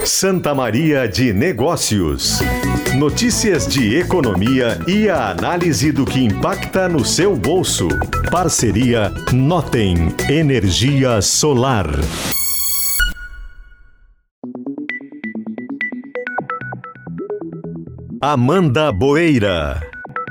Santa Maria de Negócios. Notícias de economia e a análise do que impacta no seu bolso. Parceria Notem Energia Solar. Amanda Boeira.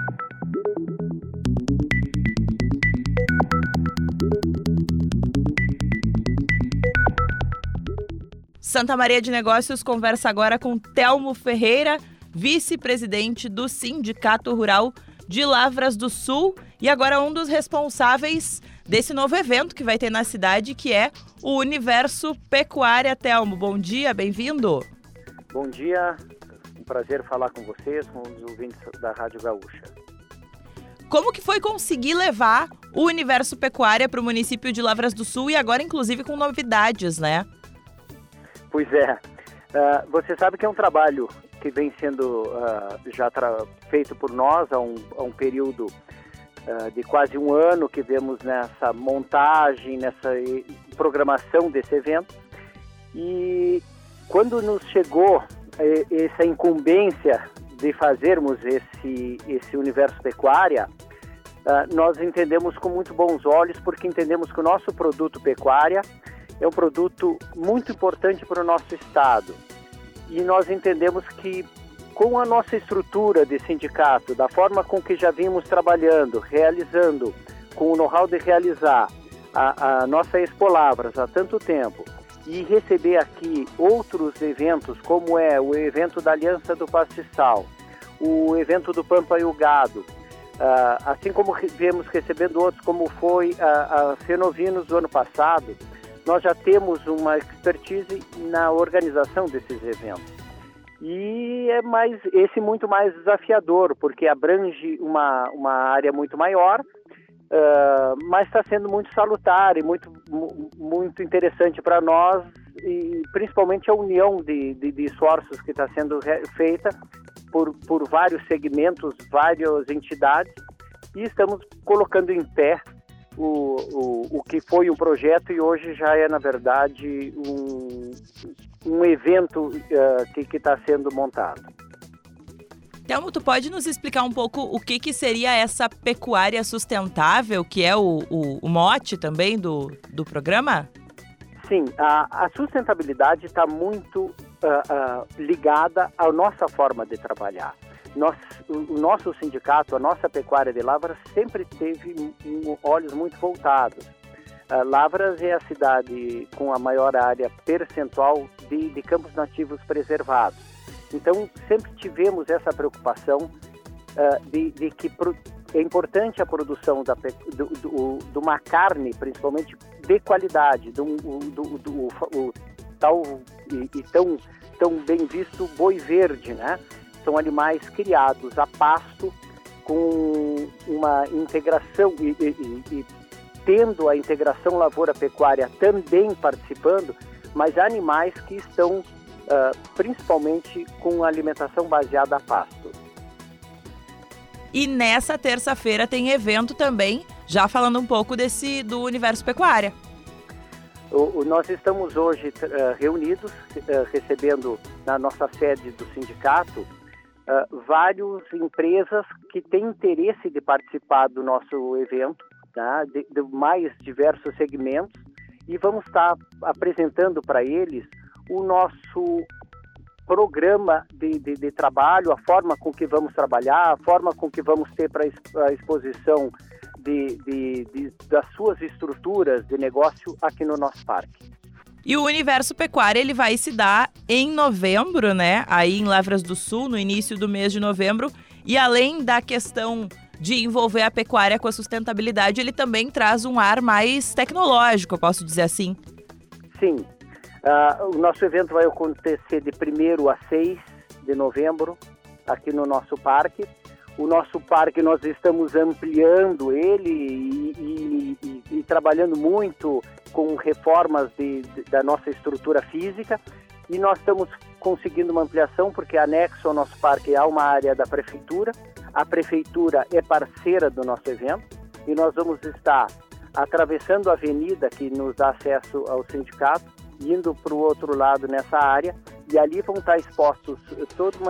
Santa Maria de Negócios conversa agora com Telmo Ferreira, vice-presidente do Sindicato Rural de Lavras do Sul e agora um dos responsáveis desse novo evento que vai ter na cidade, que é o Universo Pecuária. Telmo, bom dia, bem-vindo. Bom dia, um prazer falar com vocês, com os ouvintes da Rádio Gaúcha. Como que foi conseguir levar o Universo Pecuária para o município de Lavras do Sul e agora inclusive com novidades, né? Pois é, você sabe que é um trabalho que vem sendo já feito por nós há um período de quase um ano que vemos nessa montagem, nessa programação desse evento. E quando nos chegou essa incumbência de fazermos esse Universo Pecuária, nós entendemos com muito bons olhos, porque entendemos que o nosso produto pecuária é um produto muito importante para o nosso estado. E nós entendemos que com a nossa estrutura de sindicato, da forma com que já vimos trabalhando, realizando, com o know-how de realizar a nossa Expo Lavras há tanto tempo, e receber aqui outros eventos, como é o evento da Aliança do Pastiçal, o evento do Pampa e o Gado, assim como viemos recebendo outros, como foi a Fenovinos do ano passado, nós já temos uma expertise na organização desses eventos. E é muito mais desafiador, porque abrange uma área muito maior, mas está sendo muito salutar e muito interessante para nós, e principalmente a união de esforços que está sendo feita por vários segmentos, várias entidades, e estamos colocando em pé o que foi um projeto e hoje já é, na verdade, um evento que está sendo montado. Telmo, tu pode nos explicar um pouco o que seria essa pecuária sustentável, que é o mote também do programa? Sim, a sustentabilidade está muito ligada à nossa forma de trabalhar. O nosso sindicato, a nossa pecuária de Lavras sempre teve olhos muito voltados. Lavras é a cidade com a maior área percentual de campos nativos preservados. Então, sempre tivemos essa preocupação de que é importante a produção de uma carne, principalmente de qualidade, tão bem visto boi verde, né? São animais criados a pasto com uma integração e tendo a integração lavoura-pecuária também participando, mas animais que estão principalmente com alimentação baseada a pasto. E nessa terça-feira tem evento também, já falando um pouco do Universo Pecuária. Nós estamos hoje reunidos, recebendo na nossa sede do sindicato, várias empresas que têm interesse de participar do nosso evento, tá? de mais diversos segmentos, e vamos estar apresentando para eles o nosso programa de trabalho, a forma com que vamos trabalhar, a forma com que vamos ter para a exposição das suas estruturas de negócio aqui no nosso parque. E o Universo Pecuária, ele vai se dar em novembro, né? Aí em Lavras do Sul, no início do mês de novembro. E além da questão de envolver a pecuária com a sustentabilidade, ele também traz um ar mais tecnológico, eu posso dizer assim. Sim. O nosso evento vai acontecer de 1º a 6 de novembro, aqui no nosso parque. O nosso parque, nós estamos ampliando ele e trabalhando muito com reformas da nossa estrutura física, e nós estamos conseguindo uma ampliação porque anexo ao nosso parque há uma área da prefeitura. A prefeitura é parceira do nosso evento e nós vamos estar atravessando a avenida que nos dá acesso ao sindicato, indo para o outro lado nessa área, E ali vão estar expostos todas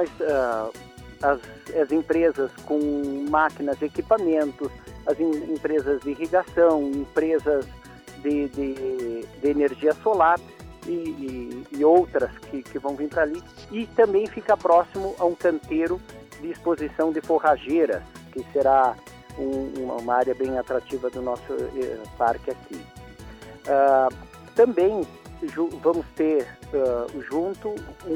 as empresas com máquinas, equipamentos, as empresas de irrigação, empresas de energia solar e outras que vão vir para ali. E também fica próximo a um canteiro de exposição de forrageiras, que será uma área bem atrativa do nosso parque aqui. Também vamos ter junto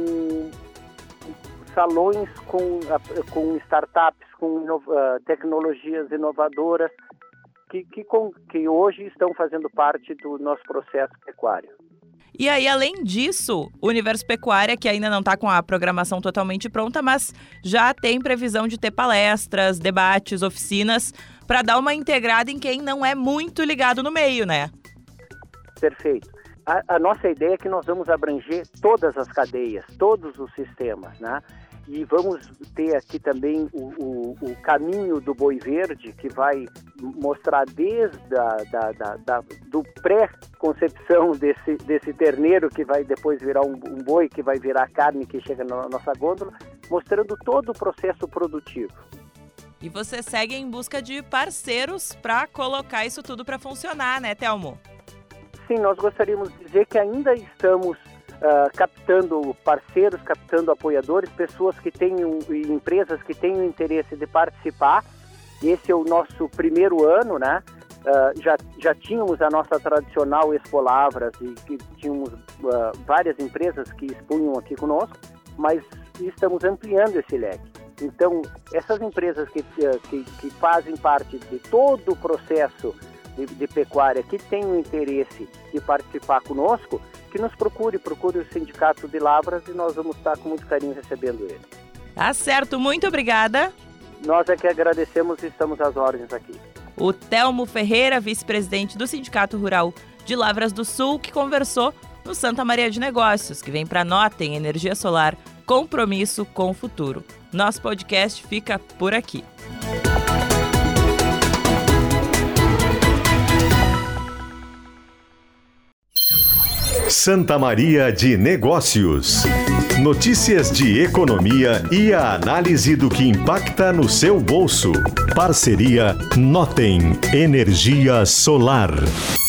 salões com startups, com tecnologias inovadoras que hoje estão fazendo parte do nosso processo pecuário. E aí, além disso, o Universo Pecuária, que ainda não está com a programação totalmente pronta, mas já tem previsão de ter palestras, debates, oficinas, para dar uma integrada em quem não é muito ligado no meio, né? Perfeito. A nossa ideia é que nós vamos abranger todas as cadeias, todos os sistemas, né? E vamos ter aqui também o caminho do boi verde, que vai mostrar desde do pré-concepção desse terneiro, que vai depois virar um boi, que vai virar carne que chega na nossa gôndola, mostrando todo o processo produtivo. E você segue em busca de parceiros para colocar isso tudo para funcionar, né, Telmo? Sim, nós gostaríamos de dizer que ainda estamos captando parceiros, captando apoiadores, pessoas que tenham, empresas que tenham interesse de participar. Esse é o nosso primeiro ano, né? Já tínhamos a nossa tradicional Expo Lavras e que tínhamos várias empresas que expunham aqui conosco, mas estamos ampliando esse leque. Então, essas empresas que fazem parte de todo o processo de pecuária, que tenham interesse de participar conosco, que nos procure o Sindicato de Lavras, e nós vamos estar com muito carinho recebendo ele. Tá certo, muito obrigada. Nós é que agradecemos e estamos às ordens aqui. O Telmo Ferreira, vice-presidente do Sindicato Rural de Lavras do Sul, que conversou no Santa Maria de Negócios, que vem para Notem Energia Solar, compromisso com o futuro. Nosso podcast fica por aqui. Santa Maria de Negócios. Notícias de economia e a análise do que impacta no seu bolso. Parceria Notem Energia Solar.